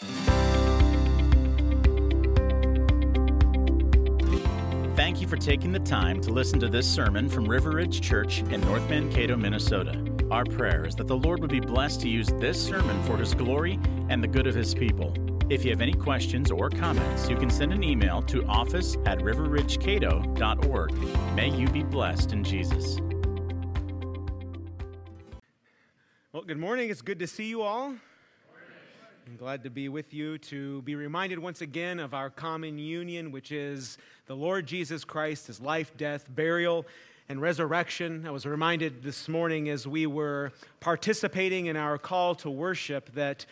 Thank you for taking the time to listen to this sermon from River Ridge Church in North Mankato, Minnesota. Our prayer is that the Lord would be blessed to use this sermon for His glory and the good of His people. If you have any questions or comments, you can send an email to office@riverridgecato.org. May you be blessed in Jesus. Well, good morning. It's good to see you all. I'm glad to be with you to be reminded once again of our common union, which is the Lord Jesus Christ, His life, death, burial, and resurrection. I was reminded this morning as we were participating in our call to worship that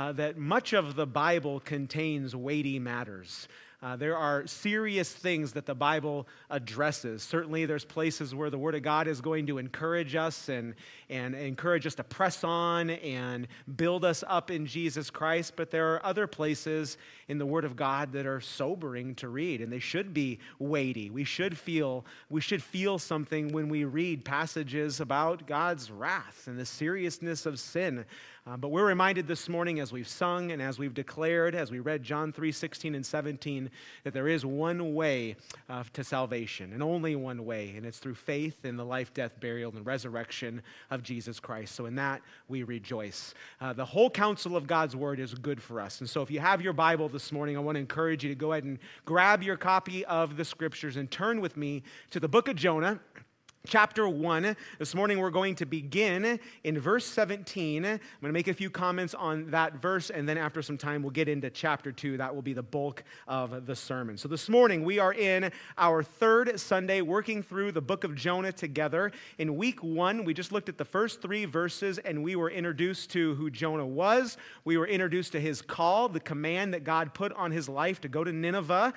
much of the Bible contains weighty matters. There are serious things that the Bible addresses. Certainly there's places where the Word of God is going to encourage us and encourage us to press on and build us up in Jesus Christ, but there are other places in the Word of God that are sobering to read, and they should be weighty. We should feel something when we read passages about God's wrath and the seriousness of sin. But we're reminded this morning as we've sung and as we've declared, as we read John 3:16 and 17, that there is one way to salvation, and only one way, and it's through faith in the life, death, burial, and resurrection of Jesus Christ. So in that, we rejoice. The whole counsel of God's Word is good for us. And so if you have your Bible this morning, I want to encourage you to go ahead and grab your copy of the Scriptures and turn with me to the book of Jonah. Chapter 1. This morning we're going to begin in verse 17. I'm going to make a few comments on that verse, and then after some time we'll get into chapter 2. That will be the bulk of the sermon. So this morning we are in our third Sunday working through the book of Jonah together. In week 1, we just looked at the first 3 verses, and we were introduced to who Jonah was. We were introduced to his call, the command that God put on his life to go to Nineveh.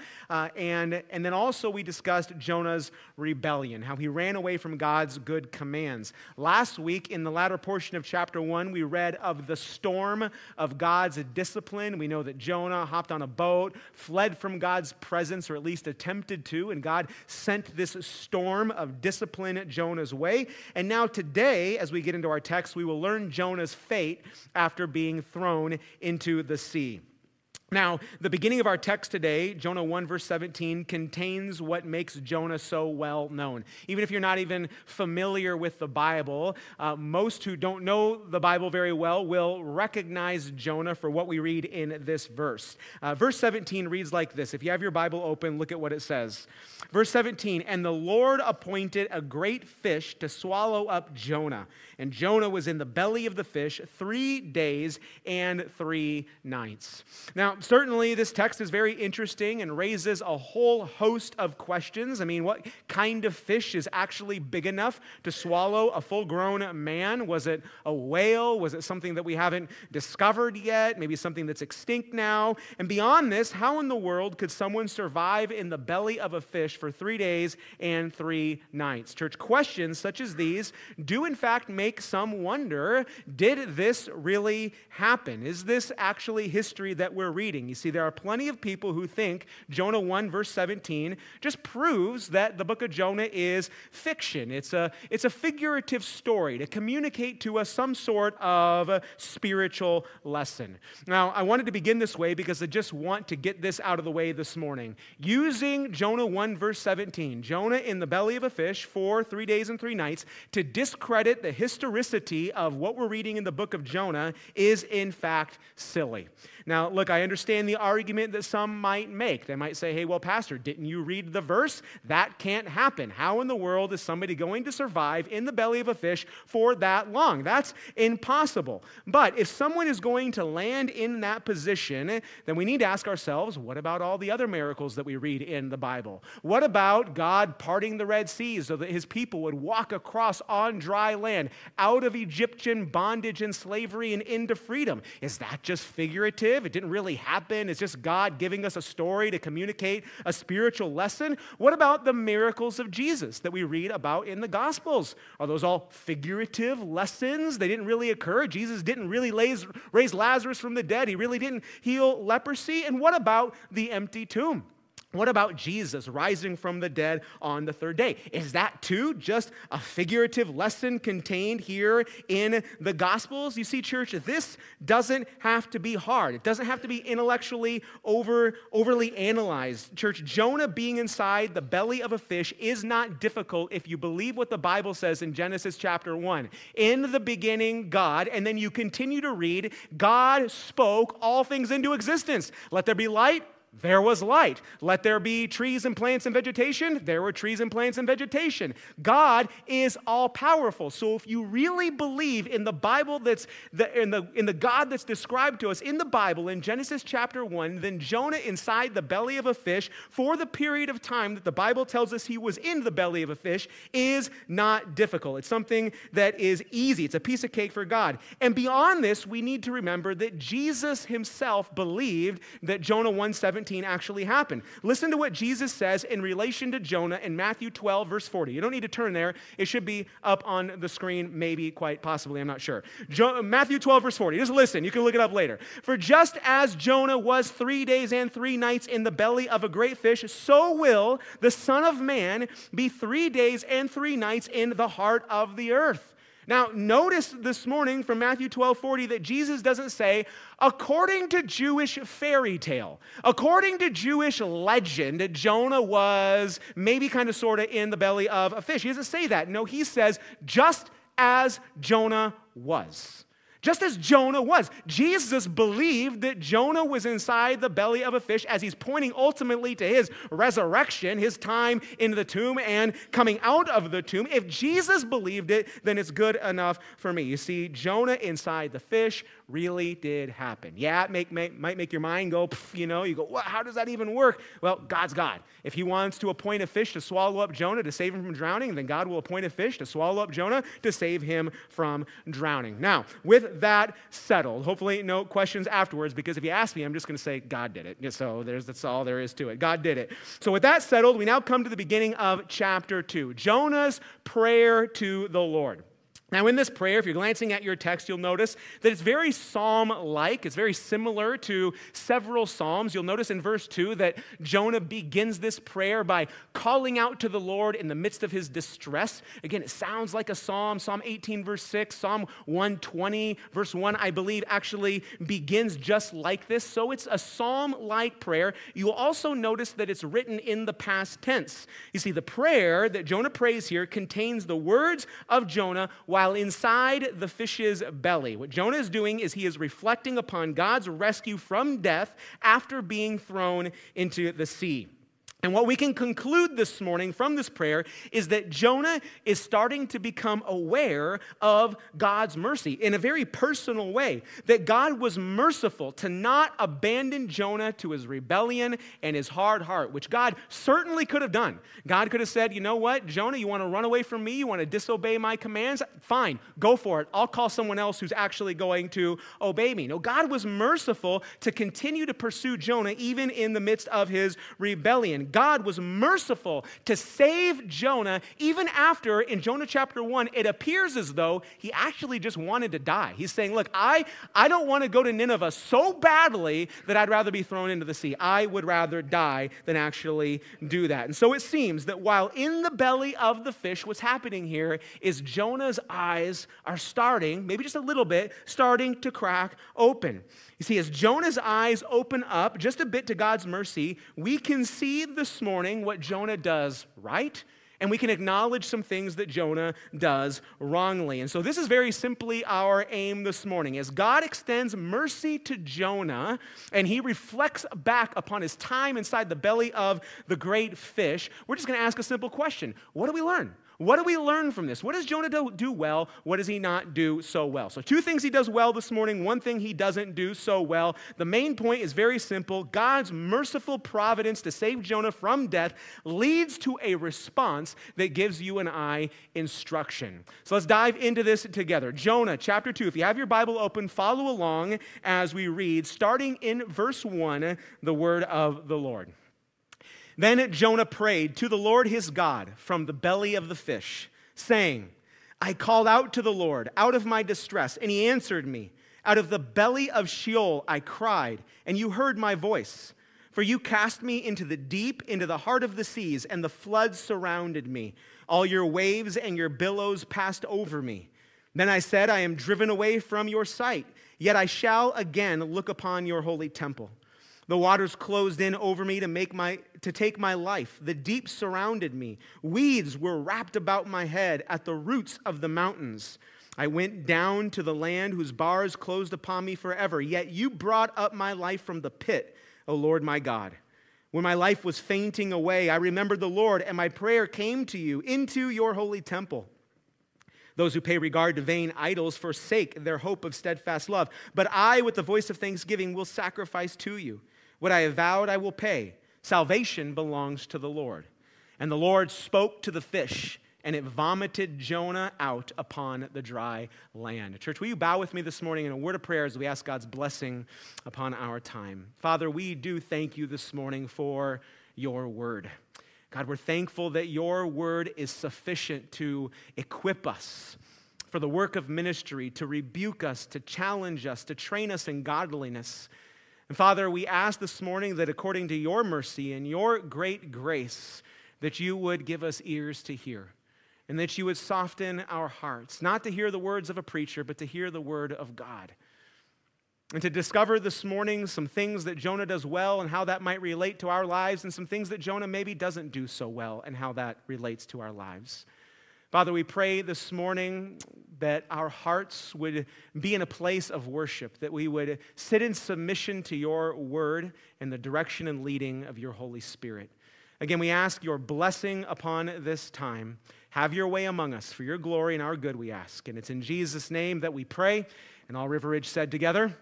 And then also we discussed Jonah's rebellion, how he ran away from God's good commands. Last week, in the latter portion of chapter 1, we read of the storm of God's discipline. We know that Jonah hopped on a boat, fled from God's presence, or at least attempted to, and God sent this storm of discipline at Jonah's way. And now today, as we get into our text, we will learn Jonah's fate after being thrown into the sea. Now, the beginning of our text today, Jonah 1, verse 17, contains what makes Jonah so well known. Even if you're not even familiar with the Bible, most who don't know the Bible very well will recognize Jonah for what we read in this verse. Verse 17 reads like this. If you have your Bible open, look at what it says. Verse 17, "And the Lord appointed a great fish to swallow up Jonah. And Jonah was in the belly of the fish 3 days and 3 nights." Now, certainly this text is very interesting and raises a whole host of questions. I mean, what kind of fish is actually big enough to swallow a full-grown man? Was it a whale? Was it something that we haven't discovered yet? Maybe something that's extinct now? And beyond this, how in the world could someone survive in the belly of a fish for 3 days and 3 nights? Church, questions such as these do in fact make some wonder, did this really happen? Is this actually history that we're reading? You see, there are plenty of people who think Jonah 1, verse 17 just proves that the book of Jonah is fiction. It's a figurative story to communicate to us some sort of spiritual lesson. Now, I wanted to begin this way because I just want to get this out of the way this morning. Using Jonah 1, verse 17, Jonah in the belly of a fish for 3 days and 3 nights, to discredit the historicity of what we're reading in the book of Jonah is in fact silly. Now, look, I understand the argument that some might make. They might say, hey, well, Pastor, didn't you read the verse? That can't happen. How in the world is somebody going to survive in the belly of a fish for that long? That's impossible. But if someone is going to land in that position, then we need to ask ourselves, what about all the other miracles that we read in the Bible? What about God parting the Red Sea so that His people would walk across on dry land out of Egyptian bondage and slavery and into freedom? Is that just figurative? It didn't really happen. It's just God giving us a story to communicate a spiritual lesson. What about the miracles of Jesus that we read about in the Gospels? Are those all figurative lessons? They didn't really occur. Jesus didn't really raise Lazarus from the dead. He really didn't heal leprosy. And what about the empty tomb? What about Jesus rising from the dead on the third day? Is that too just a figurative lesson contained here in the Gospels? You see, church, this doesn't have to be hard. It doesn't have to be intellectually overly analyzed. Church, Jonah being inside the belly of a fish is not difficult if you believe what the Bible says in Genesis chapter 1. In the beginning, God, and then you continue to read, God spoke all things into existence. Let there be light. There was light. Let there be trees and plants and vegetation. There were trees and plants and vegetation. God is all-powerful. So if you really believe in the Bible in the God that's described to us in the Bible in Genesis chapter 1, then Jonah inside the belly of a fish for the period of time that the Bible tells us he was in the belly of a fish is not difficult. It's something that is easy. It's a piece of cake for God. And beyond this, we need to remember that Jesus himself believed that Jonah 1:17 actually happened. Listen to what Jesus says in relation to Jonah in Matthew 12, verse 40. You don't need to turn there. It should be up on the screen, maybe, quite possibly, I'm not sure. Matthew 12, verse 40. Just listen. You can look it up later. For just as Jonah was 3 days and 3 nights in the belly of a great fish, so will the Son of Man be 3 days and 3 nights in the heart of the earth. Now, notice this morning from Matthew 12:40 that Jesus doesn't say, according to Jewish fairy tale, according to Jewish legend, Jonah was maybe kind of sort of in the belly of a fish. He doesn't say that. No, he says, just as Jonah was. Just as Jonah was. Jesus believed that Jonah was inside the belly of a fish as he's pointing ultimately to his resurrection, his time in the tomb and coming out of the tomb. If Jesus believed it, then it's good enough for me. You see, Jonah inside the fish really did happen. Yeah, it might make your mind go, you go, well, how does that even work? Well, God's God. If he wants to appoint a fish to swallow up Jonah to save him from drowning, then God will appoint a fish to swallow up Jonah to save him from drowning. Now, with that settled, hopefully no questions afterwards, because if you ask me, I'm just going to say God did it. So that's all there is to it. God did it. So with that settled, we now come to the beginning of chapter 2, Jonah's prayer to the Lord. Now, in this prayer, if you're glancing at your text, you'll notice that it's very psalm-like. It's very similar to several psalms. You'll notice in verse 2 that Jonah begins this prayer by calling out to the Lord in the midst of his distress. Again, it sounds like a psalm. Psalm 18, verse 6, Psalm 120, verse 1, I believe, actually begins just like this. So it's a psalm-like prayer. You'll also notice that it's written in the past tense. You see, the prayer that Jonah prays here contains the words of Jonah while inside the fish's belly. What Jonah is doing is he is reflecting upon God's rescue from death after being thrown into the sea. And what we can conclude this morning from this prayer is that Jonah is starting to become aware of God's mercy in a very personal way, that God was merciful to not abandon Jonah to his rebellion and his hard heart, which God certainly could have done. God could have said, you know what, Jonah, you want to run away from me? You want to disobey my commands? Fine, go for it. I'll call someone else who's actually going to obey me. No, God was merciful to continue to pursue Jonah even in the midst of his rebellion. God was merciful to save Jonah even after, in Jonah chapter 1, it appears as though he actually just wanted to die. He's saying, look, I don't want to go to Nineveh so badly that I'd rather be thrown into the sea. I would rather die than actually do that. And so it seems that while in the belly of the fish, what's happening here is Jonah's eyes are starting, maybe just a little bit, starting to crack open. You see, as Jonah's eyes open up just a bit to God's mercy, we can see this morning what Jonah does right, and we can acknowledge some things that Jonah does wrongly. And so this is very simply our aim this morning. As God extends mercy to Jonah, and he reflects back upon his time inside the belly of the great fish, we're just going to ask a simple question. What do we learn? What do we learn from this? What does Jonah do well? What does he not do so well? So 2 things he does well this morning, 1 thing he doesn't do so well. The main point is very simple. God's merciful providence to save Jonah from death leads to a response that gives you and I instruction. So let's dive into this together. Jonah chapter 2. If you have your Bible open, follow along as we read, starting in verse 1, the word of the Lord. Then Jonah prayed to the Lord his God from the belly of the fish, saying, I called out to the Lord out of my distress, and he answered me. Out of the belly of Sheol I cried, and you heard my voice. For you cast me into the deep, into the heart of the seas, and the floods surrounded me. All your waves and your billows passed over me. Then I said, I am driven away from your sight, yet I shall again look upon your holy temple. The waters closed in over me to take my life. The deep surrounded me. Weeds were wrapped about my head at the roots of the mountains. I went down to the land whose bars closed upon me forever. Yet you brought up my life from the pit, O Lord my God. When my life was fainting away, I remembered the Lord, and my prayer came to you into your holy temple. Those who pay regard to vain idols forsake their hope of steadfast love. But I, with the voice of thanksgiving, will sacrifice to you. What I have vowed, I will pay. Salvation belongs to the Lord. And the Lord spoke to the fish, and it vomited Jonah out upon the dry land. Church, will you bow with me this morning in a word of prayer as we ask God's blessing upon our time? Father, we do thank you this morning for your word. God, we're thankful that your word is sufficient to equip us for the work of ministry, to rebuke us, to challenge us, to train us in godliness. And Father, we ask this morning that according to your mercy and your great grace, that you would give us ears to hear, and that you would soften our hearts, not to hear the words of a preacher, but to hear the word of God. And to discover this morning some things that Jonah does well and how that might relate to our lives, and some things that Jonah maybe doesn't do so well and how that relates to our lives. Father, we pray this morning that our hearts would be in a place of worship, that we would sit in submission to your word and the direction and leading of your Holy Spirit. Again, we ask your blessing upon this time. Have your way among us for your glory and our good, we ask. And it's in Jesus' name that we pray. And all River Ridge said together,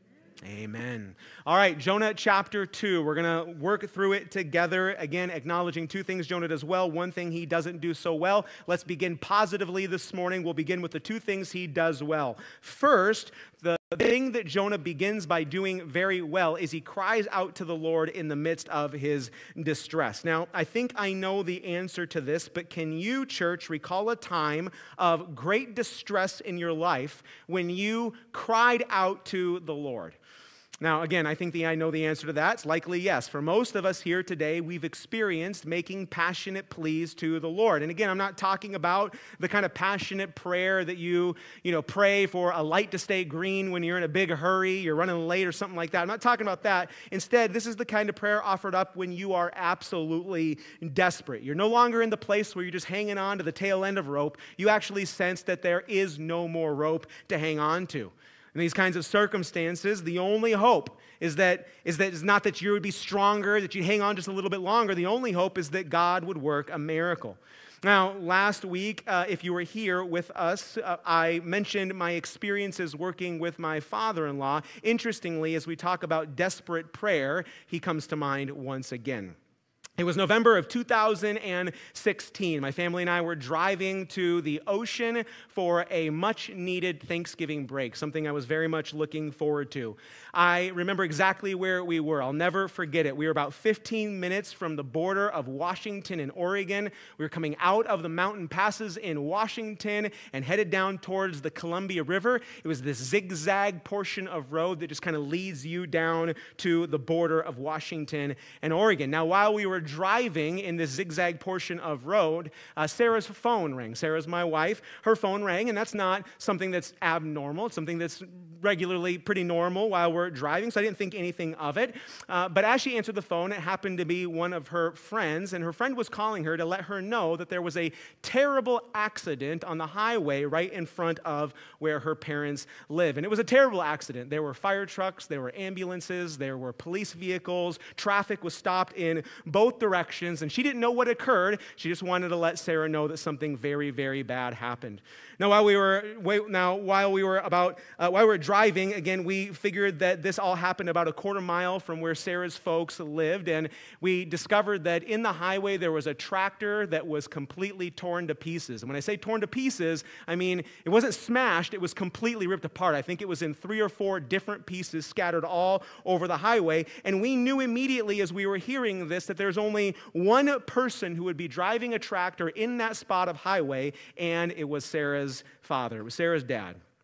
amen. All right, Jonah chapter 2. We're going to work through it together. Again, acknowledging two things Jonah does well, one thing he doesn't do so well. Let's begin positively this morning. We'll begin with the two things he does well. First, the thing that Jonah begins by doing very well is he cries out to the Lord in the midst of his distress. Now, I think I know the answer to this, but can you, church, recall a time of great distress in your life when you cried out to the Lord? Now, again, I think I know the answer to that. It's likely yes. For most of us here today, we've experienced making passionate pleas to the Lord. And again, I'm not talking about the kind of passionate prayer that you pray for a light to stay green when you're in a big hurry, you're running late or something like that. I'm not talking about that. Instead, this is the kind of prayer offered up when you are absolutely desperate. You're no longer in the place where you're just hanging on to the tail end of rope. You actually sense that there is no more rope to hang on to. In these kinds of circumstances, the only hope is not that you would be stronger, that you'd hang on just a little bit longer. The only hope is that God would work a miracle. Now, last week, if you were here with us, I mentioned my experiences working with my father-in-law. Interestingly, as we talk about desperate prayer, he comes to mind once again. It was November of 2016. My family and I were driving to the ocean for a much-needed Thanksgiving break, something I was very much looking forward to. I remember exactly where we were. I'll never forget it. We were about 15 minutes from the border of Washington and Oregon. We were coming out of the mountain passes in Washington and headed down towards the Columbia River. It was this zigzag portion of road that just kind of leads you down to the border of Washington and Oregon. Now, while we were driving in this zigzag portion of road, Sarah's phone rang. Sarah's my wife. Her phone rang, and that's not something that's abnormal. It's something that's regularly pretty normal while we're driving, so I didn't think anything of it. But as she answered the phone, it happened to be one of her friends, and her friend was calling her to let her know that there was a terrible accident on the highway right in front of where her parents live. And it was a terrible accident. There were fire trucks, there were ambulances, there were police vehicles. Traffic was stopped in both directions, and she didn't know what occurred. She just wanted to let Sarah know that something very, very bad happened. Now, while we were driving, again, we figured that this all happened about a quarter mile from where Sarah's folks lived, and we discovered that in the highway there was a tractor that was completely torn to pieces. And when I say torn to pieces, I mean it wasn't smashed, it was completely ripped apart. I think it was in 3 or 4 different pieces scattered all over the highway, and we knew immediately as we were hearing this that there's only one person who would be driving a tractor in that spot of highway, and it was Sarah's father. It was Sarah's dad.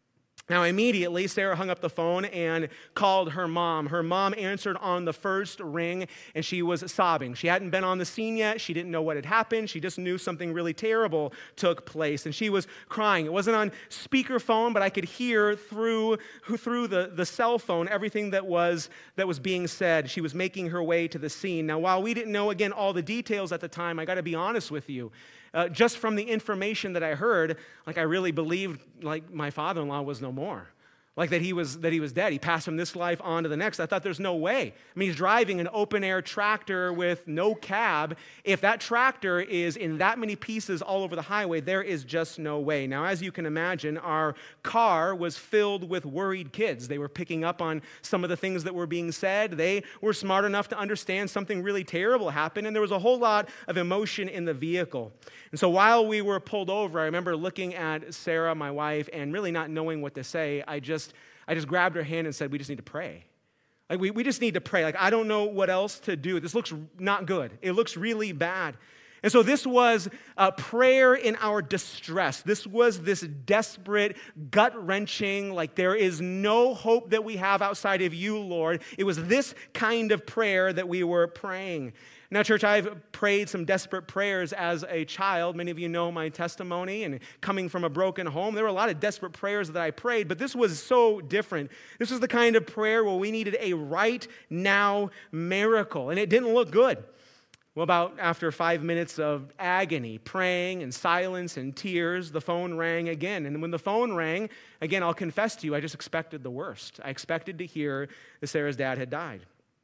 Now, immediately, Sarah hung up the phone and called her mom. Her mom answered on the first ring, and she was sobbing. She hadn't been on the scene yet. She didn't know what had happened. She just knew something really terrible took place, and she was crying. It wasn't on speakerphone, but I could hear through the cell phone everything that was being said. She was making her way to the scene. Now, while we didn't know, again, all the details at the time, I got to be honest with you. Just from the information that I heard, like I really believed like my father-in-law was no more. Like that he was dead. He passed from this life on to the next. I thought there's no way. I mean, he's driving an open-air tractor with no cab. If that tractor is in that many pieces all over the highway, there is just no way. Now, as you can imagine, our car was filled with worried kids. They were picking up on some of the things that were being said. They were smart enough to understand something really terrible happened, and there was a whole lot of emotion in the vehicle. And so while we were pulled over, I remember looking at Sarah, my wife, and really not knowing what to say. I just grabbed her hand and said, we just need to pray. Like, we just need to pray. Like, I don't know what else to do. This looks not good. It looks really bad. And so this was a prayer in our distress. This was this desperate, gut-wrenching, like there is no hope that we have outside of you, Lord. It was this kind of prayer that we were praying. Now, church, I've prayed some desperate prayers as a child. Many of you know my testimony, and coming from a broken home, there were a lot of desperate prayers that I prayed, but this was so different. This was the kind of prayer where we needed a right now miracle, and it didn't look good. Well, about after 5 minutes of agony, praying and silence and tears, the phone rang again. And when the phone rang, again, I'll confess to you, I just expected the worst. I expected to hear that Sarah's dad had died.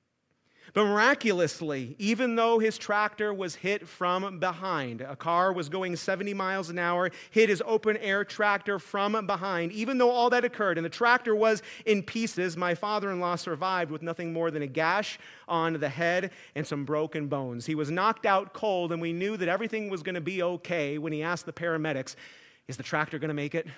But miraculously, even though his tractor was hit from behind, a car was going 70 miles an hour, hit his open-air tractor from behind, even though all that occurred and the tractor was in pieces, my father-in-law survived with nothing more than a gash on the head and some broken bones. He was knocked out cold, and we knew that everything was going to be okay when he asked the paramedics, "Is the tractor going to make it?"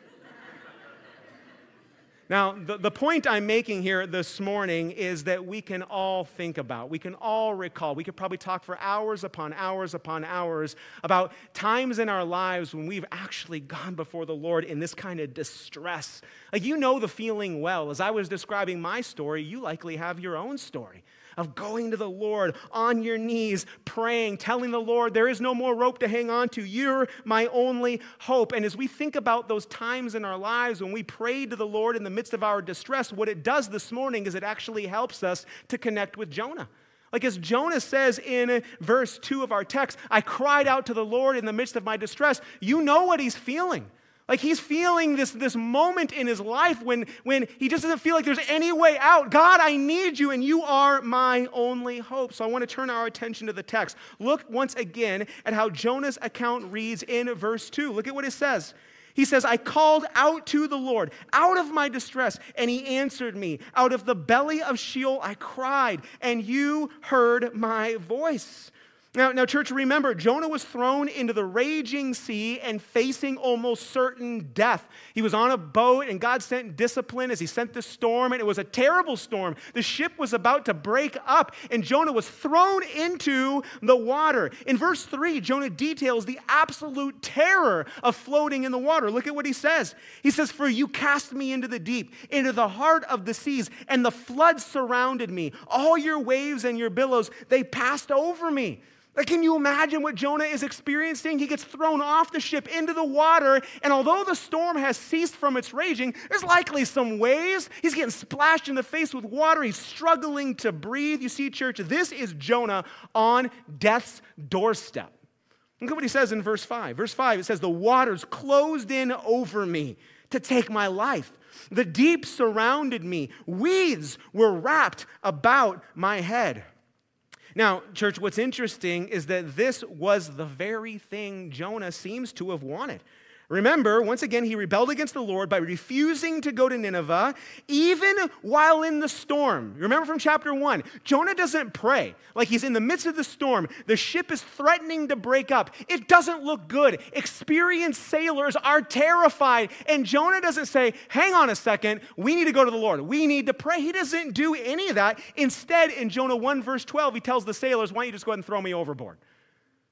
Now, the point I'm making here this morning is that we can all think about, we can all recall, we could probably talk for hours upon hours upon hours about times in our lives when we've actually gone before the Lord in this kind of distress. Like, you know the feeling well. As I was describing my story, you likely have your own story of going to the Lord on your knees, praying, telling the Lord, there is no more rope to hang on to. You're my only hope. And as we think about those times in our lives when we prayed to the Lord in the midst of our distress, what it does this morning is it actually helps us to connect with Jonah. Like as Jonah says in verse 2 of our text, I cried out to the Lord in the midst of my distress. You know what he's feeling. Like he's feeling this moment in his life when he just doesn't feel like there's any way out. God, I need you, and you are my only hope. So I want to turn our attention to the text. Look once again at how Jonah's account reads in verse 2. Look at what it says. He says, I called out to the Lord out of my distress, and he answered me. Out of the belly of Sheol I cried, and you heard my voice. Now, church, remember, Jonah was thrown into the raging sea and facing almost certain death. He was on a boat, and God sent discipline as he sent the storm, and it was a terrible storm. The ship was about to break up, and Jonah was thrown into the water. In verse 3, Jonah details the absolute terror of floating in the water. Look at what he says. He says, for you cast me into the deep, into the heart of the seas, and the floods surrounded me. All your waves and your billows, they passed over me. Like, can you imagine what Jonah is experiencing? He gets thrown off the ship into the water, and although the storm has ceased from its raging, there's likely some waves. He's getting splashed in the face with water. He's struggling to breathe. You see, church, this is Jonah on death's doorstep. Look at what he says in verse 5. Verse 5, it says, the waters closed in over me to take my life. The deep surrounded me. Weeds were wrapped about my head. Now, church, what's interesting is that this was the very thing Jonah seems to have wanted. Remember, once again, he rebelled against the Lord by refusing to go to Nineveh, even while in the storm. Remember from chapter 1, Jonah doesn't pray. Like he's in the midst of the storm. The ship is threatening to break up. It doesn't look good. Experienced sailors are terrified. And Jonah doesn't say, hang on a second, we need to go to the Lord. We need to pray. He doesn't do any of that. Instead, in Jonah 1, verse 12, he tells the sailors, why don't you just go ahead and throw me overboard?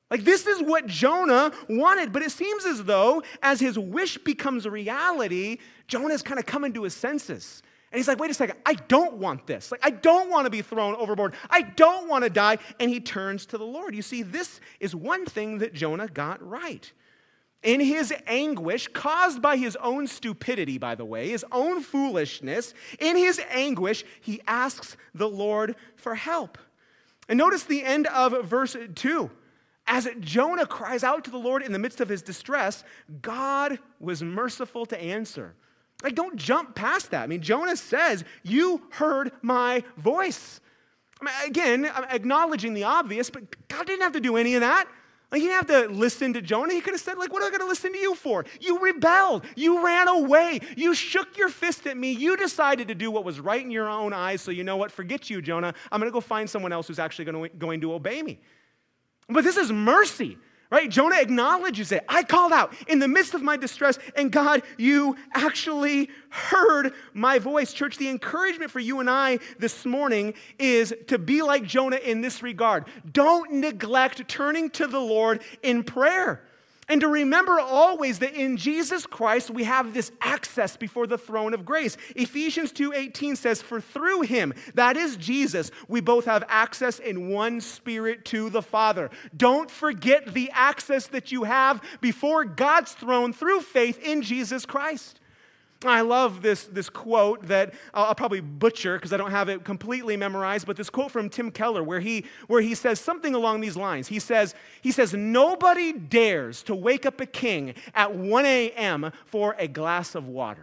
Like, this is what Jonah wanted, but it seems as though as his wish becomes a reality, Jonah's kind of coming to his senses. And he's like, wait a second, I don't want this. Like, I don't want to be thrown overboard. I don't want to die. And he turns to the Lord. You see, this is one thing that Jonah got right. In his anguish, caused by his own stupidity, by the way, his own foolishness, in his anguish, he asks the Lord for help. And notice the end of verse 2. As Jonah cries out to the Lord in the midst of his distress, God was merciful to answer. Like, don't jump past that. I mean, Jonah says, you heard my voice. I mean, again, I'm acknowledging the obvious, but God didn't have to do any of that. Like, he didn't have to listen to Jonah. He could have said, like, what am I going to listen to you for? You rebelled. You ran away. You shook your fist at me. You decided to do what was right in your own eyes, so you know what? Forget you, Jonah. I'm going to go find someone else who's actually going to obey me. But this is mercy, right? Jonah acknowledges it. I called out in the midst of my distress, and God, you actually heard my voice. Church, the encouragement for you and I this morning is to be like Jonah in this regard. Don't neglect turning to the Lord in prayer. And to remember always that in Jesus Christ, we have this access before the throne of grace. Ephesians 2:18 says, for through him, that is Jesus, we both have access in one spirit to the Father. Don't forget the access that you have before God's throne through faith in Jesus Christ. I love this quote that I'll probably butcher because I don't have it completely memorized, but this quote from Tim Keller where he says something along these lines. He says, nobody dares to wake up a king at 1 a.m. for a glass of water.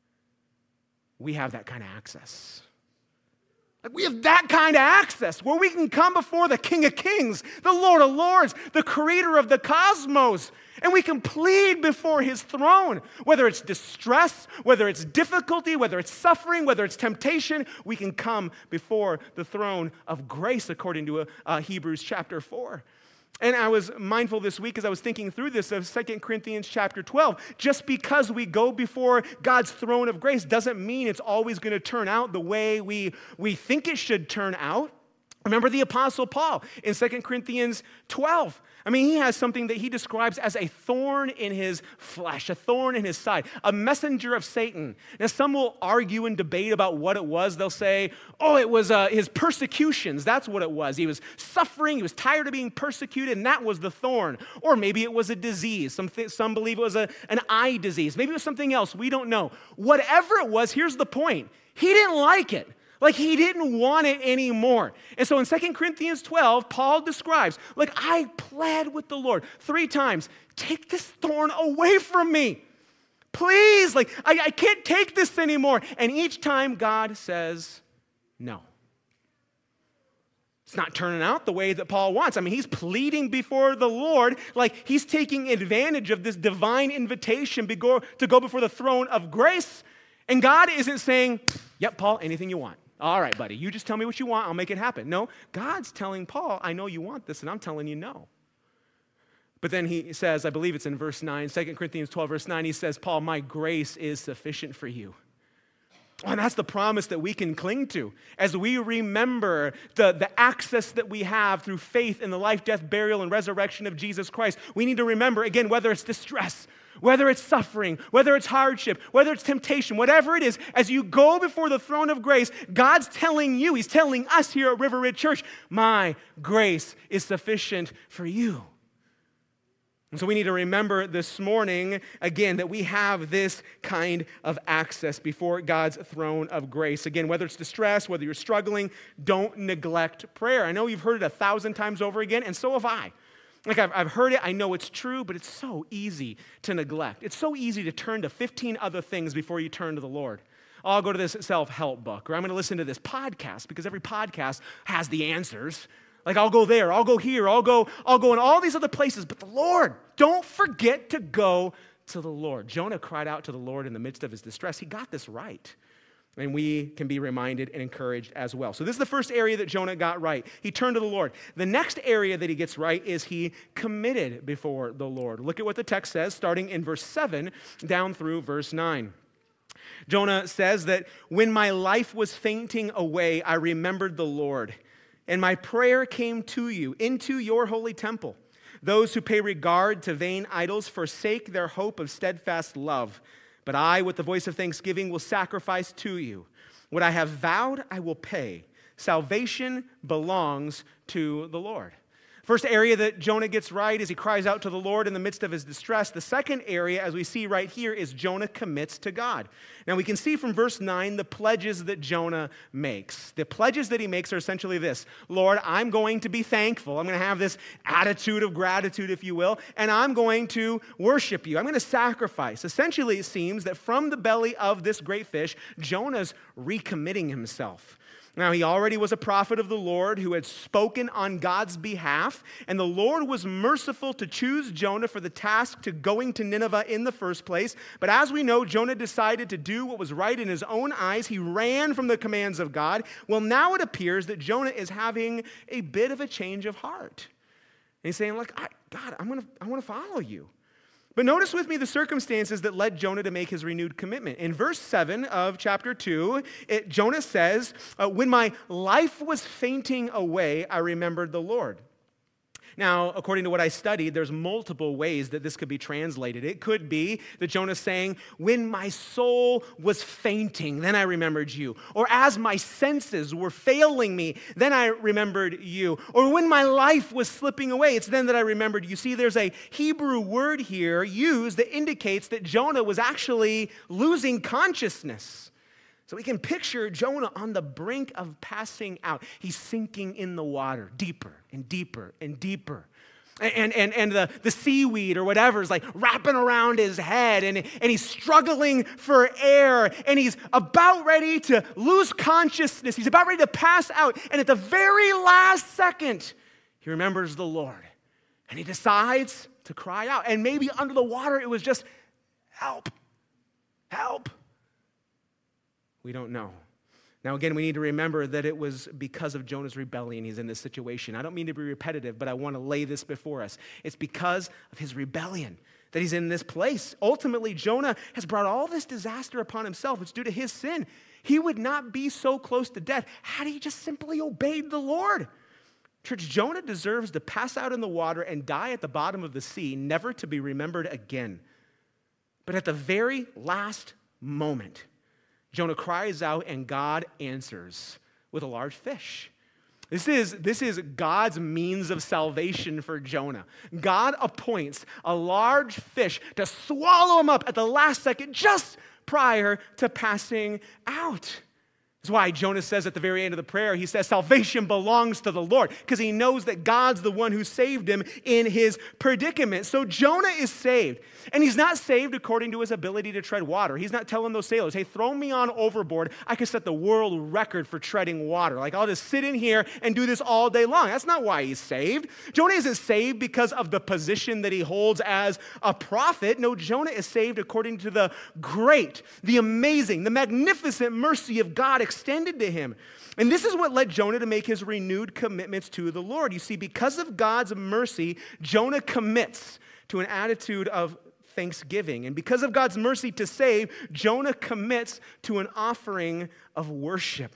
We have that kind of access. Like, we have that kind of access where we can come before the King of Kings, the Lord of Lords, the creator of the cosmos, and we can plead before his throne. Whether it's distress, whether it's difficulty, whether it's suffering, whether it's temptation, we can come before the throne of grace according to Hebrews chapter 4. And I was mindful this week as I was thinking through this of 2 Corinthians chapter 12. Just because we go before God's throne of grace doesn't mean it's always going to turn out the way we think it should turn out. Remember the Apostle Paul in 2 Corinthians 12. I mean, he has something that he describes as a thorn in his flesh, a thorn in his side, a messenger of Satan. Now, some will argue and debate about what it was. They'll say, oh, it was his persecutions. That's what it was. He was suffering. He was tired of being persecuted, and that was the thorn. Or maybe it was a disease. Some believe it was an eye disease. Maybe it was something else. We don't know. Whatever it was, here's the point. He didn't like it. Like, he didn't want it anymore. And so in 2 Corinthians 12, Paul describes, like, I pled with the Lord 3 times, take this thorn away from me. Please, like, I can't take this anymore. And each time God says no. It's not turning out the way that Paul wants. I mean, he's pleading before the Lord, like he's taking advantage of this divine invitation to go before the throne of grace. And God isn't saying, yep, Paul, anything you want. All right, buddy, you just tell me what you want, I'll make it happen. No, God's telling Paul, I know you want this, and I'm telling you no. But then he says, I believe it's in verse 9, 2 Corinthians 12, verse 9, he says, Paul, my grace is sufficient for you. And that's the promise that we can cling to as we remember the access that we have through faith in the life, death, burial, and resurrection of Jesus Christ. We need to remember, again, whether it's distress, whether it's suffering, whether it's hardship, whether it's temptation, whatever it is, as you go before the throne of grace, God's telling you, he's telling us here at River Ridge Church, my grace is sufficient for you. And so we need to remember this morning, again, that we have this kind of access before God's throne of grace. Again, whether it's distress, whether you're struggling, don't neglect prayer. I know you've heard it 1,000 times over again, and so have I. Like, I've heard it, I know it's true, but it's so easy to neglect. It's so easy to turn to 15 other things before you turn to the Lord. I'll go to this self-help book, or I'm going to listen to this podcast, because every podcast has the answers. Like, I'll go there, I'll go here, I'll go in all these other places. But the Lord, don't forget to go to the Lord. Jonah cried out to the Lord in the midst of his distress. He got this right. And we can be reminded and encouraged as well. So this is the first area that Jonah got right. He turned to the Lord. The next area that he gets right is he committed before the Lord. Look at what the text says, starting in verse 7 down through verse 9. Jonah says that when my life was fainting away, I remembered the Lord, and my prayer came to you into your holy temple. Those who pay regard to vain idols forsake their hope of steadfast love. But I, with the voice of thanksgiving, will sacrifice to you. What I have vowed, I will pay. Salvation belongs to the Lord. First area that Jonah gets right is he cries out to the Lord in the midst of his distress. The second area, as we see right here, is Jonah commits to God. Now we can see from verse 9 the pledges that Jonah makes. The pledges that he makes are essentially this: Lord, I'm going to be thankful. I'm going to have this attitude of gratitude, if you will, and I'm going to worship you. I'm going to sacrifice. Essentially, it seems that from the belly of this great fish, Jonah's recommitting himself. Now, he already was a prophet of the Lord who had spoken on God's behalf, and the Lord was merciful to choose Jonah for the task to going to Nineveh in the first place. But as we know, Jonah decided to do what was right in his own eyes. He ran from the commands of God. Well, now it appears that Jonah is having a bit of a change of heart. And he's saying, look, God, I want to follow you. But notice with me the circumstances that led Jonah to make his renewed commitment. In verse 7 of chapter 2, Jonah says, when my life was fainting away, I remembered the Lord. Now, according to what I studied, there's multiple ways that this could be translated. It could be that Jonah's saying, when my soul was fainting, then I remembered you. Or as my senses were failing me, then I remembered you. Or when my life was slipping away, it's then that I remembered you. See, there's a Hebrew word here used that indicates that Jonah was actually losing consciousness. So we can picture Jonah on the brink of passing out. He's sinking in the water deeper and deeper and deeper. And the seaweed or whatever is like wrapping around his head, and he's struggling for air, and he's about ready to lose consciousness. He's about ready to pass out. And at the very last second, he remembers the Lord. And he decides to cry out. And maybe under the water, it was just, help, help. We don't know. Now, again, we need to remember that it was because of Jonah's rebellion he's in this situation. I don't mean to be repetitive, but I want to lay this before us. It's because of his rebellion that he's in this place. Ultimately, Jonah has brought all this disaster upon himself. It's due to his sin. He would not be so close to death had he just simply obeyed the Lord. Church, Jonah deserves to pass out in the water and die at the bottom of the sea, never to be remembered again. But at the very last moment, Jonah cries out, and God answers with a large fish. This is God's means of salvation for Jonah. God appoints a large fish to swallow him up at the last second, just prior to passing out. That's why Jonah says at the very end of the prayer, he says, salvation belongs to the Lord, because he knows that God's the one who saved him in his predicament. So Jonah is saved, and he's not saved according to his ability to tread water. He's not telling those sailors, hey, throw me on overboard. I could set the world record for treading water. Like, I'll just sit in here and do this all day long. That's not why he's saved. Jonah isn't saved because of the position that he holds as a prophet. No, Jonah is saved according to the great, the amazing, the magnificent mercy of God extended to him. And this is what led Jonah to make his renewed commitments to the Lord. You see, because of God's mercy, Jonah commits to an attitude of thanksgiving. And because of God's mercy to save, Jonah commits to an offering of worship.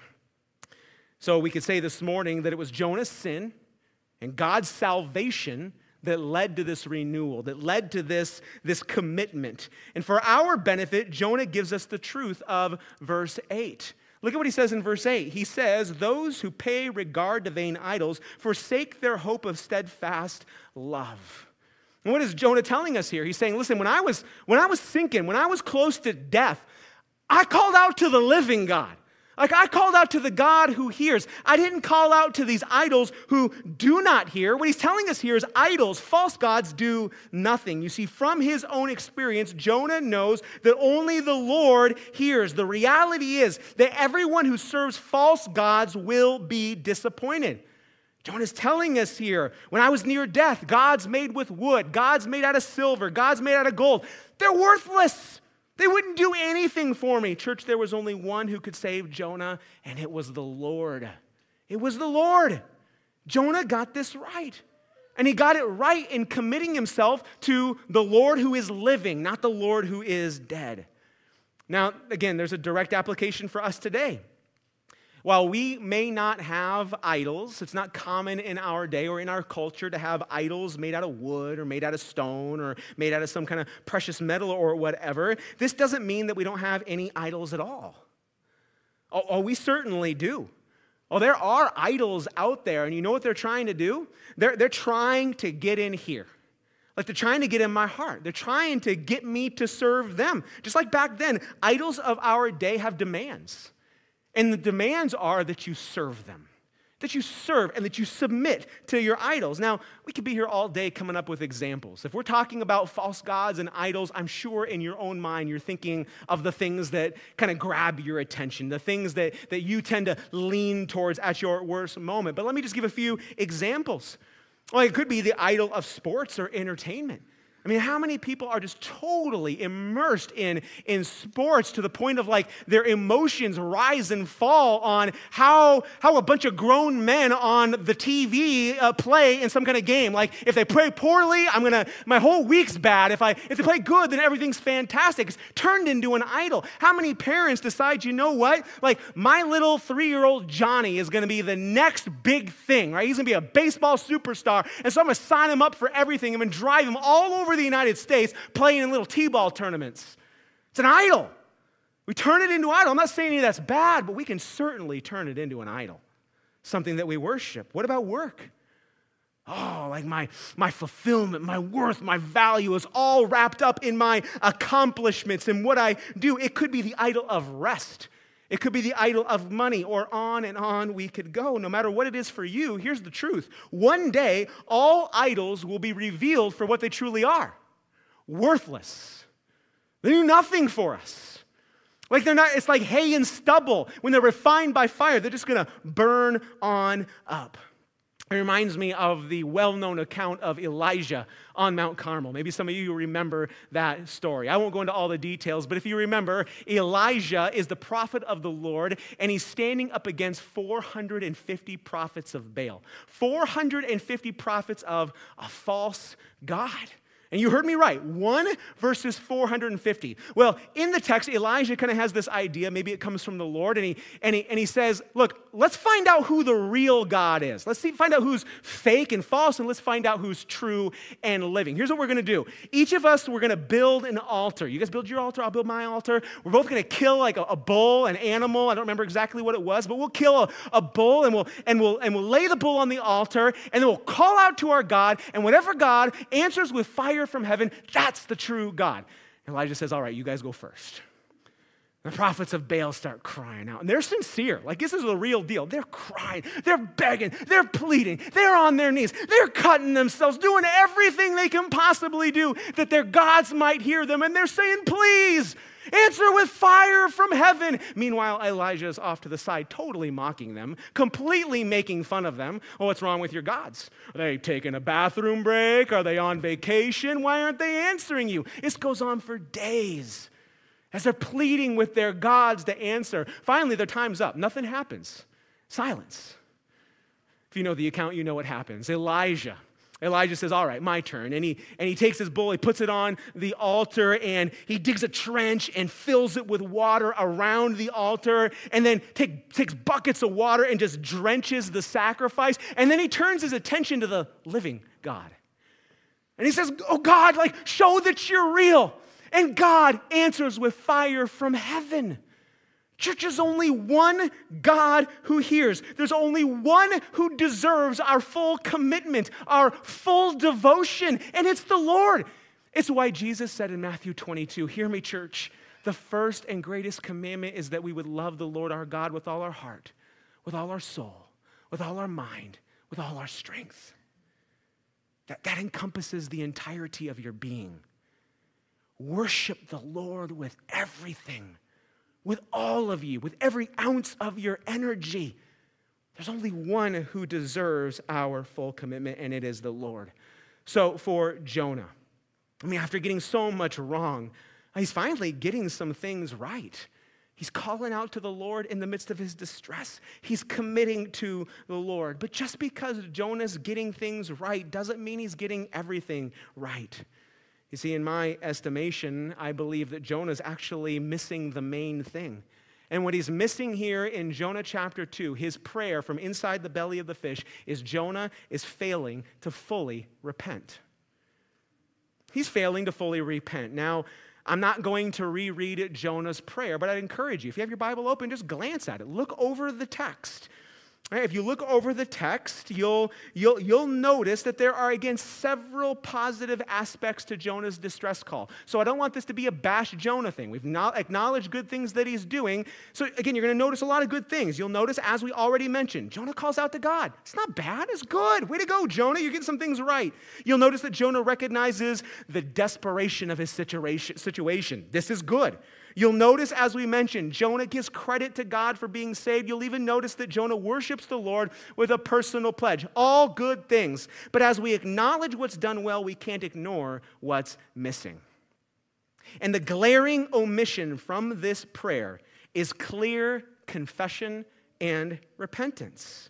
So we could say this morning that it was Jonah's sin and God's salvation that led to this renewal, that led to this commitment. And for our benefit, Jonah gives us the truth of verse 8. Look at what he says in verse 8. He says, those who pay regard to vain idols forsake their hope of steadfast love. And what is Jonah telling us here? He's saying, listen, when I was sinking, when I was close to death, I called out to the living God. Like, I called out to the God who hears. I didn't call out to these idols who do not hear. What he's telling us here is idols, false gods, do nothing. You see, from his own experience, Jonah knows that only the Lord hears. The reality is that everyone who serves false gods will be disappointed. Jonah's telling us here, when I was near death, gods made with wood, gods made out of silver, gods made out of gold, they're worthless. They wouldn't do anything for me. Church, there was only one who could save Jonah, and it was the Lord. It was the Lord. Jonah got this right. And he got it right in committing himself to the Lord who is living, not the Lord who is dead. Now, again, there's a direct application for us today. While we may not have idols, it's not common in our day or in our culture to have idols made out of wood or made out of stone or made out of some kind of precious metal or whatever. This doesn't mean that we don't have any idols at all. Oh, we certainly do. Oh, there are idols out there, and you know what they're trying to do? They're trying to get in here. Like they're trying to get in my heart. They're trying to get me to serve them. Just like back then, idols of our day have demands. And the demands are that you serve them, that you serve and that you submit to your idols. Now, we could be here all day coming up with examples. If we're talking about false gods and idols, I'm sure in your own mind you're thinking of the things that kind of grab your attention, the things that you tend to lean towards at your worst moment. But let me just give a few examples. Well, it could be the idol of sports or entertainment. I mean, how many people are just totally immersed in sports to the point of like their emotions rise and fall on how a bunch of grown men on the TV play in some kind of game? Like if they play poorly, my whole week's bad. If they play good, then everything's fantastic. It's turned into an idol. How many parents decide, you know what? Like my little 3-year-old Johnny is going to be the next big thing, right? He's going to be a baseball superstar, and so I'm going to sign him up for everything. I'm going to drive him all over the United States playing in little t-ball tournaments. It's an idol. We turn it into an idol. I'm not saying any of that's bad, but we can certainly turn it into an idol, something that we worship. What about work? Oh, like my fulfillment, my worth, my value is all wrapped up in my accomplishments and what I do. It could be the idol of rest. It could be the idol of money, or on we could go. No matter what it is for you, here's the truth. One day, all idols will be revealed for what they truly are. Worthless. They do nothing for us. Like it's like hay and stubble. When they're refined by fire, they're just going to burn on up. It reminds me of the well-known account of Elijah on Mount Carmel. Maybe some of you remember that story. I won't go into all the details, but if you remember, Elijah is the prophet of the Lord, and he's standing up against 450 prophets of Baal. 450 prophets of a false god. And you heard me right, 1 versus 450. Well, in the text, Elijah kind of has this idea, maybe it comes from the Lord, and he says, look, let's find out who the real God is. Let's find out who's fake and false, and let's find out who's true and living. Here's what we're going to do. Each of us, we're going to build an altar. You guys build your altar, I'll build my altar. We're both going to kill like a bull, an animal. I don't remember exactly what it was, but we'll kill a bull, and we'll lay the bull on the altar, and then we'll call out to our God, and whatever God answers with fire from heaven, that's the true God. Elijah says, all right, you guys go first. The prophets of Baal start crying out, and they're sincere. Like, this is the real deal. They're crying, they're begging, they're pleading, they're on their knees, they're cutting themselves, doing everything they can possibly do that their gods might hear them, and they're saying, please, answer with fire from heaven. Meanwhile, Elijah is off to the side, totally mocking them, completely making fun of them. Oh, what's wrong with your gods? Are they taking a bathroom break? Are they on vacation? Why aren't they answering you? This goes on for days as they're pleading with their gods to answer. Finally, their time's up. Nothing happens. Silence. If you know the account, you know what happens. Elijah says, all right, my turn. And he takes his bull, he puts it on the altar, and he digs a trench and fills it with water around the altar, and then takes buckets of water and just drenches the sacrifice. And then he turns his attention to the living God. And he says, oh God, like, show that you're real. And God answers with fire from heaven. Church, there's only one God who hears. There's only one who deserves our full commitment, our full devotion, and it's the Lord. It's why Jesus said in Matthew 22, hear me, church, the first and greatest commandment is that we would love the Lord our God with all our heart, with all our soul, with all our mind, with all our strength. That encompasses the entirety of your being. Worship the Lord with everything, with all of you, with every ounce of your energy. There's only one who deserves our full commitment, and it is the Lord. So for Jonah, after getting so much wrong, he's finally getting some things right. He's calling out to the Lord in the midst of his distress. He's committing to the Lord. But just because Jonah's getting things right doesn't mean he's getting everything right. You see, in my estimation, I believe that Jonah's actually missing the main thing. And what he's missing here in Jonah chapter 2, his prayer from inside the belly of the fish, is Jonah is failing to fully repent. He's failing to fully repent. Now, I'm not going to reread Jonah's prayer, but I'd encourage you, if you have your Bible open, just glance at it. Look over the text. Right, if you look over the text, you'll notice that there are, again, several positive aspects to Jonah's distress call. So I don't want this to be a bash Jonah thing. We've not acknowledged good things that he's doing. So again, you're going to notice a lot of good things. You'll notice, as we already mentioned, Jonah calls out to God. It's not bad. It's good. Way to go, Jonah. You're getting some things right. You'll notice that Jonah recognizes the desperation of his situation. This is good. You'll notice, as we mentioned, Jonah gives credit to God for being saved. You'll even notice that Jonah worships the Lord with a personal pledge. All good things. But as we acknowledge what's done well, we can't ignore what's missing. And the glaring omission from this prayer is clear confession and repentance.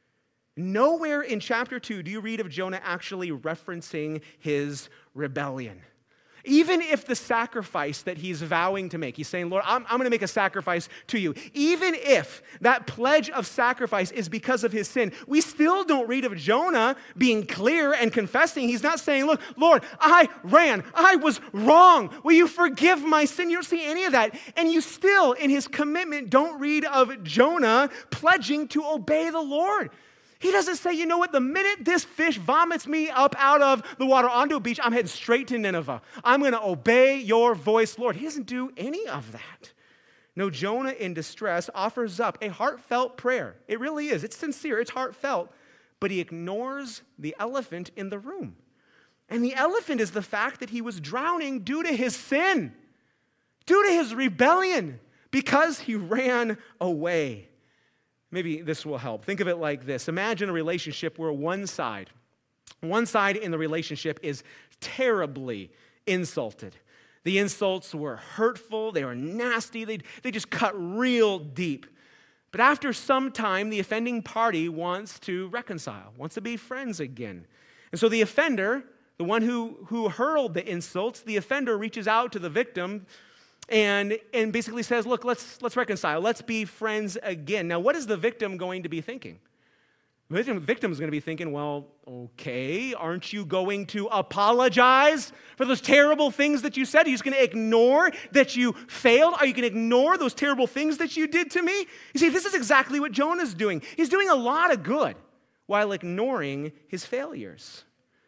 Nowhere in chapter 2 do you read of Jonah actually referencing his rebellion. Even if the sacrifice that he's vowing to make, he's saying, Lord, I'm going to make a sacrifice to you. Even if that pledge of sacrifice is because of his sin, we still don't read of Jonah being clear and confessing. He's not saying, look, Lord, I was wrong. Will you forgive my sin? You don't see any of that. And you still, in his commitment, don't read of Jonah pledging to obey the Lord. He doesn't say, you know what, the minute this fish vomits me up out of the water onto a beach, I'm heading straight to Nineveh. I'm going to obey your voice, Lord. He doesn't do any of that. No, Jonah in distress offers up a heartfelt prayer. It really is. It's sincere. It's heartfelt. But he ignores the elephant in the room. And the elephant is the fact that he was drowning due to his sin, due to his rebellion, because he ran away. Maybe this will help. Think of it like this. Imagine a relationship where one side in the relationship is terribly insulted. The insults were hurtful. They were nasty. They just cut real deep. But after some time, the offending party wants to reconcile, wants to be friends again. And so the offender, the one who hurled the insults, the offender reaches out to the victim and basically says, look, let's reconcile. Let's be friends again. Now, what is the victim going to be thinking? The victim is going to be thinking, well, okay, aren't you going to apologize for those terrible things that you said? Are you just going to ignore that you failed? Are you going to ignore those terrible things that you did to me? You see, this is exactly what Jonah's doing. He's doing a lot of good while ignoring his failures.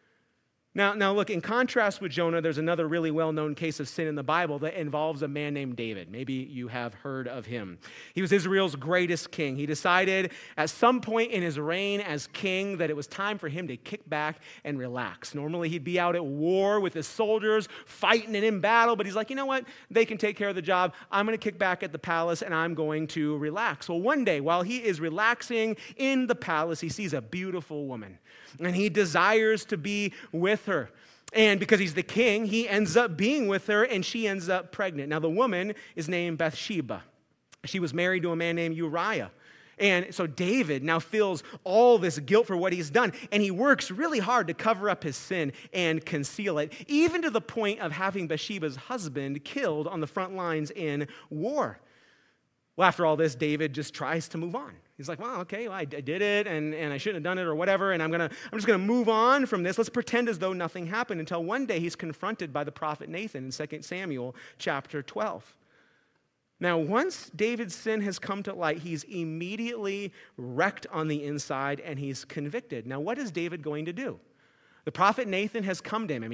Now, look, in contrast with Jonah, there's another really well-known case of sin in the Bible that involves a man named David. Maybe you have heard of him. He was Israel's greatest king. He decided at some point in his reign as king that it was time for him to kick back and relax. Normally, he'd be out at war with his soldiers, fighting and in battle, but he's like, you know what? They can take care of the job. I'm going to kick back at the palace, and I'm going to relax. Well, one day, while he is relaxing in the palace, he sees a beautiful woman, and he desires to be with her. And because he's the king, he ends up being with her, and she ends up pregnant. Now, the woman is named Bathsheba. She was married to a man named Uriah. And so David now feels all this guilt for what he's done, and he works really hard to cover up his sin and conceal it, even to the point of having Bathsheba's husband killed on the front lines in war. Well, after all this, David just tries to move on. He's like, well, okay, well, I did it, and I shouldn't have done it or whatever, and I'm just going to move on from this. Let's pretend as though nothing happened until one day he's confronted by the prophet Nathan in 2 Samuel chapter 12. Now, once David's sin has come to light, he's immediately wrecked on the inside, and he's convicted. Now, what is David going to do? The prophet Nathan has come to him.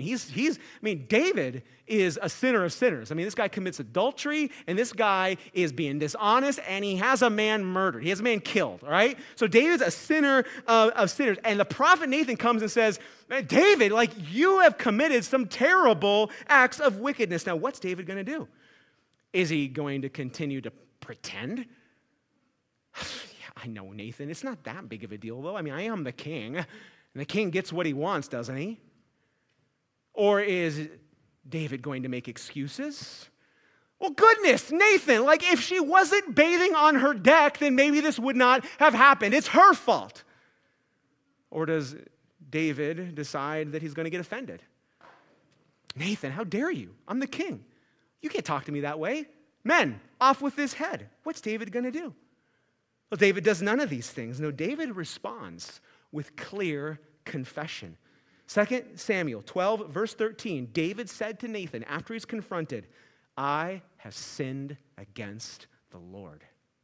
David is a sinner of sinners. This guy commits adultery, and this guy is being dishonest, and he has a man murdered. He has a man killed, all right? So David's a sinner of sinners. And the prophet Nathan comes and says, David, you have committed some terrible acts of wickedness. Now, what's David going to do? Is he going to continue to pretend? Yeah, I know, Nathan. It's not that big of a deal, though. I am the king. And the king gets what he wants, doesn't he? Or is David going to make excuses? Well, goodness, Nathan, if she wasn't bathing on her deck, then maybe this would not have happened. It's her fault. Or does David decide that he's going to get offended? Nathan, how dare you? I'm the king. You can't talk to me that way. Men, off with his head. What's David going to do? Well, David does none of these things. No, David responds with clear confession. 2 Samuel 12, verse 13, David said to Nathan after he's confronted, I have sinned against the Lord.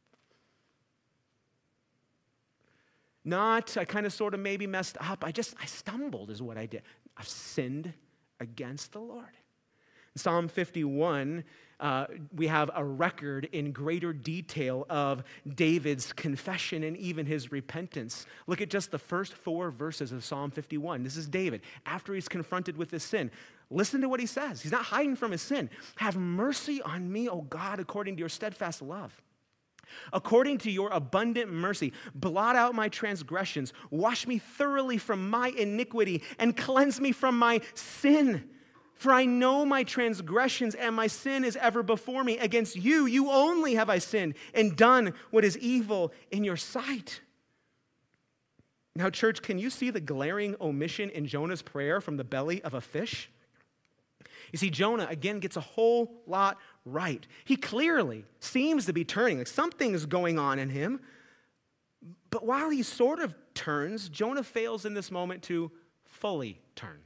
Not, I kind of sort of maybe messed up. I stumbled is what I did. I've sinned against the Lord. In Psalm 51, we have a record in greater detail of David's confession and even his repentance. Look at just the first 4 verses of Psalm 51. This is David after he's confronted with his sin. Listen to what he says. He's not hiding from his sin. Have mercy on me, O God, according to your steadfast love. According to your abundant mercy, blot out my transgressions, wash me thoroughly from my iniquity, and cleanse me from my sin. For I know my transgressions, and my sin is ever before me. Against you, you only have I sinned, and done what is evil in your sight. Now, church, can you see the glaring omission in Jonah's prayer from the belly of a fish? You see, Jonah, again, gets a whole lot right. He clearly seems to be turning, like something is going on in him. But while he sort of turns, Jonah fails in this moment to fully turn.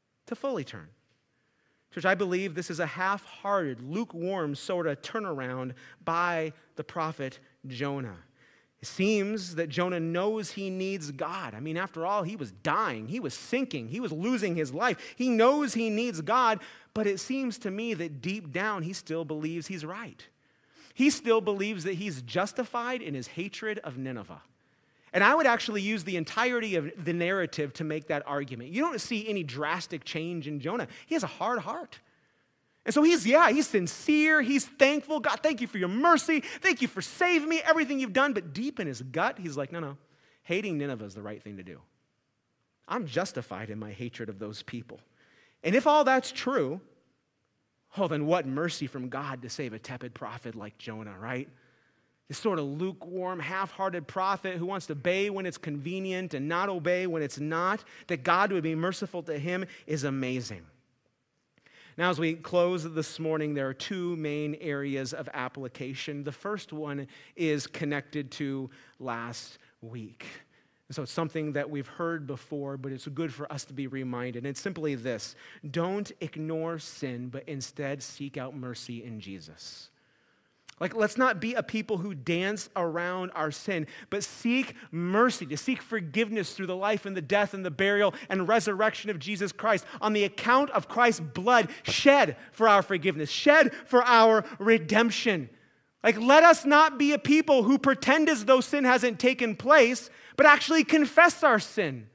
Church, I believe this is a half-hearted, lukewarm sort of turnaround by the prophet Jonah. It seems that Jonah knows he needs God. I mean, after all, he was dying. He was sinking. He was losing his life. He knows he needs God, but it seems to me that deep down he still believes he's right. He still believes that he's justified in his hatred of Nineveh. And I would actually use the entirety of the narrative to make that argument. You don't see any drastic change in Jonah. He has a hard heart. And so he's sincere, he's thankful. God, thank you for your mercy. Thank you for saving me, everything you've done. But deep in his gut, he's like, no, hating Nineveh is the right thing to do. I'm justified in my hatred of those people. And if all that's true, then what mercy from God to save a tepid prophet like Jonah, right? This sort of lukewarm, half-hearted prophet who wants to obey when it's convenient and not obey when it's not, that God would be merciful to him is amazing. Now, as we close this morning, there are 2 main areas of application. The first one is connected to last week. And so it's something that we've heard before, but it's good for us to be reminded. And it's simply this: don't ignore sin, but instead seek out mercy in Jesus. Like, let's not be a people who dance around our sin, but seek mercy, to seek forgiveness through the life and the death and the burial and resurrection of Jesus Christ on the account of Christ's blood shed for our forgiveness, shed for our redemption. Like, let us not be a people who pretend as though sin hasn't taken place, but actually confess our sin.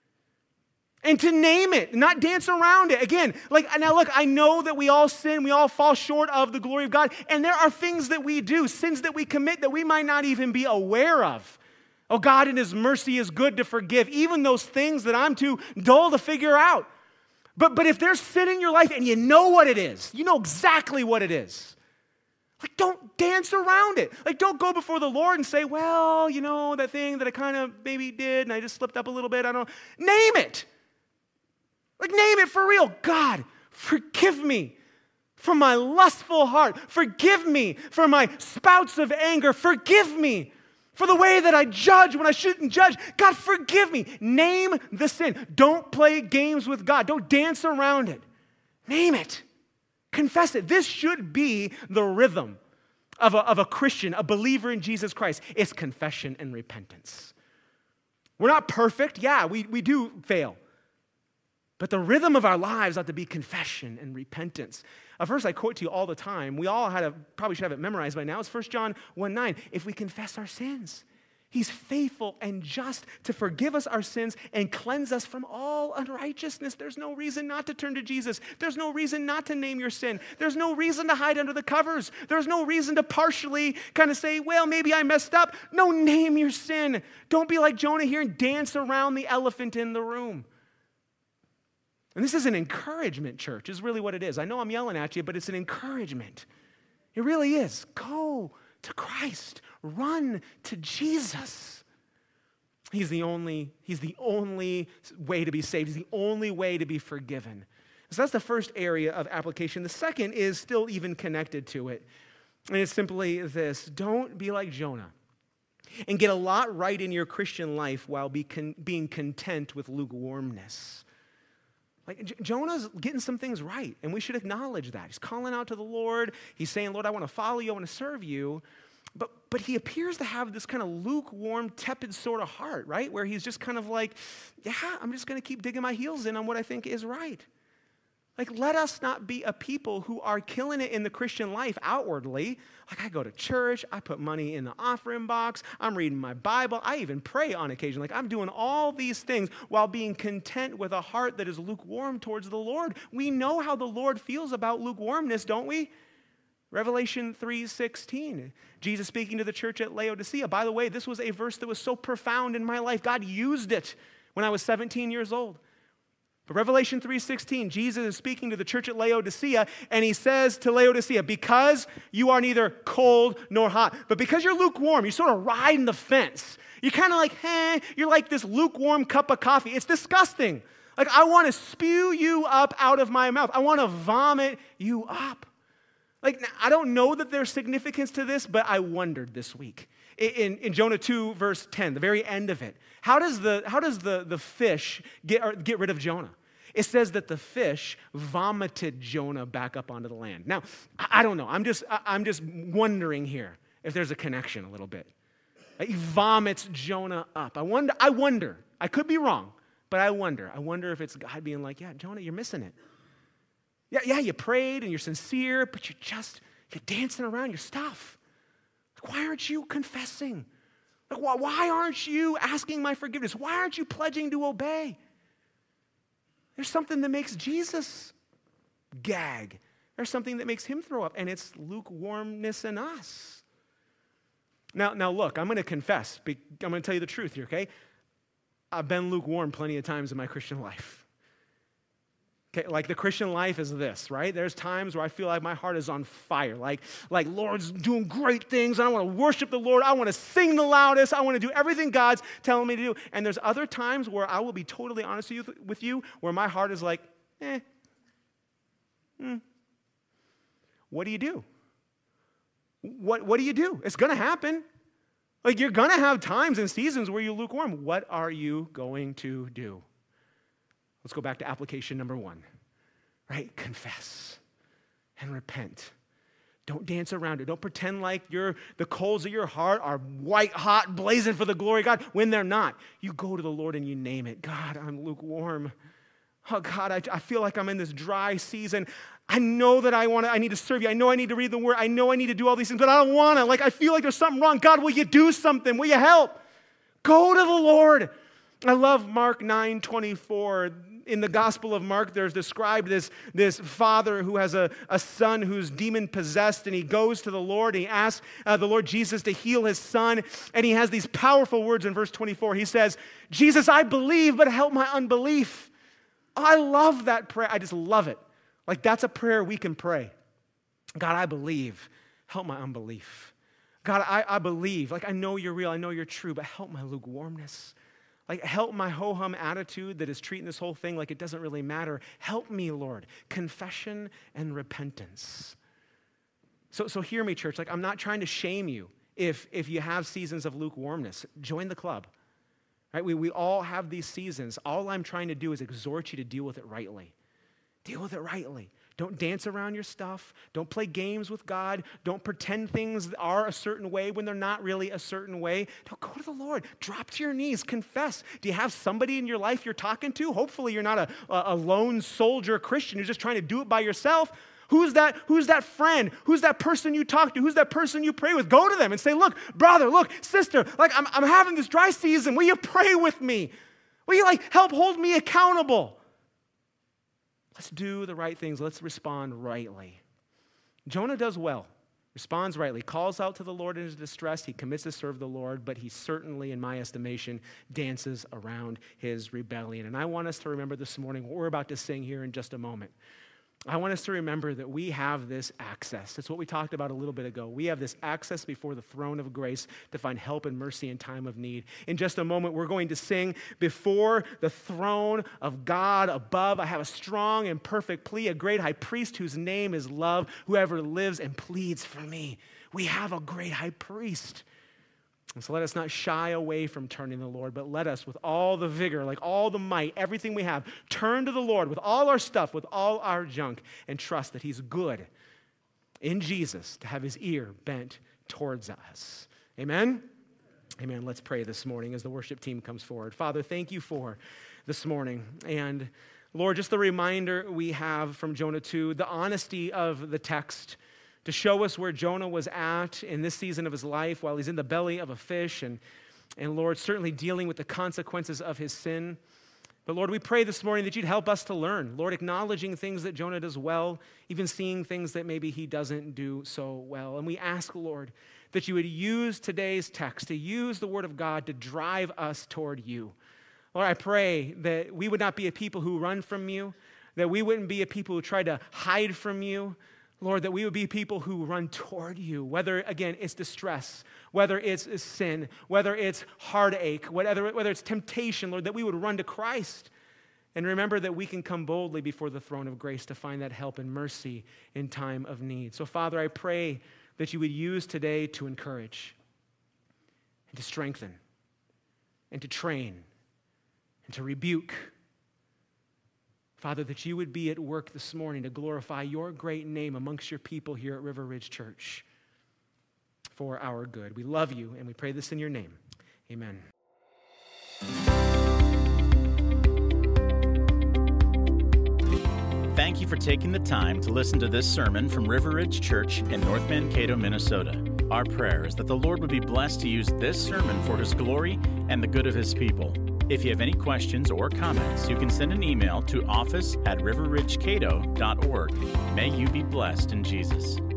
And to name it, not dance around it. Again, now look, I know that we all sin, we all fall short of the glory of God, and there are things that we do, sins that we commit that we might not even be aware of. Oh, God in his mercy is good to forgive, even those things that I'm too dull to figure out. But if there's sin in your life and you know what it is, you know exactly what it is, like, don't dance around it. Like, don't go before the Lord and say, well, you know, that thing that I kind of maybe did and I just slipped up a little bit, I don't know. Name it. Like, name it for real. God, forgive me for my lustful heart. Forgive me for my spouts of anger. Forgive me for the way that I judge when I shouldn't judge. God, forgive me. Name the sin. Don't play games with God. Don't dance around it. Name it. Confess it. This should be the rhythm of a Christian, a believer in Jesus Christ. It's confession and repentance. We're not perfect. Yeah, we do fail. But the rhythm of our lives ought to be confession and repentance. A verse I quote to you all the time, we all probably should have it memorized by now, is 1 John 1:9. If we confess our sins, he's faithful and just to forgive us our sins and cleanse us from all unrighteousness. There's no reason not to turn to Jesus. There's no reason not to name your sin. There's no reason to hide under the covers. There's no reason to partially kind of say, well, maybe I messed up. No, name your sin. Don't be like Jonah here and dance around the elephant in the room. And this is an encouragement, church, is really what it is. I know I'm yelling at you, but it's an encouragement. It really is. Go to Christ. Run to Jesus. He's the only way to be saved. He's the only way to be forgiven. So that's the first area of application. The second is still even connected to it. And it's simply this: don't be like Jonah and get a lot right in your Christian life while being content with lukewarmness. Like Jonah's getting some things right, and we should acknowledge that. He's calling out to the Lord. He's saying, Lord, I want to follow you. I want to serve you. But he appears to have this kind of lukewarm, tepid sort of heart, right? Where he's just kind of like, yeah, I'm just going to keep digging my heels in on what I think is right. Like, let us not be a people who are killing it in the Christian life outwardly. Like, I go to church, I put money in the offering box, I'm reading my Bible, I even pray on occasion. Like, I'm doing all these things while being content with a heart that is lukewarm towards the Lord. We know how the Lord feels about lukewarmness, don't we? Revelation 3:16, Jesus speaking to the church at Laodicea. By the way, this was a verse that was so profound in my life. God used it when I was 17 years old. But Revelation 3:16, Jesus is speaking to the church at Laodicea, and he says to Laodicea, because you are neither cold nor hot, but because you're lukewarm, you sort of riding the fence. You're kind of like, you're like this lukewarm cup of coffee. It's disgusting. Like, I want to spew you up out of my mouth. I want to vomit you up. Like, I don't know that there's significance to this, but I wondered this week. In Jonah 2, verse 10, the very end of it, how does the fish get rid of Jonah? It says that the fish vomited Jonah back up onto the land. Now, I don't know. I'm just wondering here if there's a connection a little bit. He vomits Jonah up. I wonder. I could be wrong, but I wonder. I wonder if it's God being like, yeah, Jonah, you're missing it. Yeah, you prayed and you're sincere, but you're dancing around your stuff. Like, why aren't you confessing? Like, why aren't you asking my forgiveness? Why aren't you pledging to obey? There's something that makes Jesus gag. There's something that makes him throw up, and it's lukewarmness in us. Now look, I'm going to confess. I'm going to tell you the truth here, okay? I've been lukewarm plenty of times in my Christian life. Okay, like the Christian life is this, right? There's times where I feel like my heart is on fire. Like Lord's doing great things. And I want to worship the Lord. I want to sing the loudest. I want to do everything God's telling me to do. And there's other times where I will be totally honest with you, where my heart is like, What do you do? What do you do? It's going to happen. Like, you're going to have times and seasons where you're lukewarm. What are you going to do? Let's go back to application number 1, right? Confess and repent. Don't dance around it. Don't pretend like the coals of your heart are white hot, blazing for the glory of God when they're not. You go to the Lord and you name it. God, I'm lukewarm. Oh, God, I feel like I'm in this dry season. I know that I need to serve you. I know I need to read the word. I know I need to do all these things, but I don't want to. Like, I feel like there's something wrong. God, will you do something? Will you help? Go to the Lord. I love Mark 9:24. In the Gospel of Mark, there's described this father who has a son who's demon-possessed, and he goes to the Lord, and he asks the Lord Jesus to heal his son, and he has these powerful words in verse 24. He says, Jesus, I believe, but help my unbelief. I love that prayer. I just love it. Like, that's a prayer we can pray. God, I believe. Help my unbelief. God, I believe. Like, I know you're real. I know you're true, but help my lukewarmness. Like, help my ho-hum attitude that is treating this whole thing like it doesn't really matter. Help me, Lord. Confession and repentance. So hear me, church. Like, I'm not trying to shame you if you have seasons of lukewarmness. Join the club. Right? We all have these seasons. All I'm trying to do is exhort you to deal with it rightly. Deal with it rightly. Don't dance around your stuff. Don't play games with God. Don't pretend things are a certain way when they're not really a certain way. Don't go to the Lord. Drop to your knees. Confess. Do you have somebody in your life you're talking to? Hopefully you're not a lone soldier Christian who's just trying to do it by yourself. Who's that friend? Who's that person you talk to? Who's that person you pray with? Go to them and say, look, brother, look, sister, like I'm having this dry season. Will you pray with me? Will you help hold me accountable? Let's do the right things. Let's respond rightly. Jonah does well, responds rightly, calls out to the Lord in his distress. He commits to serve the Lord, but he certainly, in my estimation, dances around his rebellion. And I want us to remember this morning what we're about to sing here in just a moment. I want us to remember that we have this access. It's what we talked about a little bit ago. We have this access before the throne of grace to find help and mercy in time of need. In just a moment, we're going to sing before the throne of God above. I have a strong and perfect plea, a great high priest whose name is love, whoever lives and pleads for me. We have a great high priest. And so let us not shy away from turning to the Lord, but let us, with all the vigor, like all the might, everything we have, turn to the Lord with all our stuff, with all our junk, and trust that he's good in Jesus to have his ear bent towards us. Amen? Amen. Let's pray this morning as the worship team comes forward. Father, thank you for this morning. And Lord, just the reminder we have from Jonah 2, the honesty of the text, to show us where Jonah was at in this season of his life while he's in the belly of a fish and Lord, certainly dealing with the consequences of his sin. But Lord, we pray this morning that you'd help us to learn. Lord, acknowledging things that Jonah does well, even seeing things that maybe he doesn't do so well. And we ask, Lord, that you would use today's text, to use the word of God to drive us toward you. Lord, I pray that we would not be a people who run from you, that we wouldn't be a people who try to hide from you, Lord, that we would be people who run toward you, whether, again, it's distress, whether it's sin, whether it's heartache, whether it's temptation, Lord, that we would run to Christ. And remember that we can come boldly before the throne of grace to find that help and mercy in time of need. So, Father, I pray that you would use today to encourage and to strengthen and to train and to rebuke. Father, that you would be at work this morning to glorify your great name amongst your people here at River Ridge Church for our good. We love you, and we pray this in your name. Amen. Thank you for taking the time to listen to this sermon from River Ridge Church in North Mankato, Minnesota. Our prayer is that the Lord would be blessed to use this sermon for his glory and the good of his people. If you have any questions or comments, you can send an email to office@riverridgecato.org. May you be blessed in Jesus.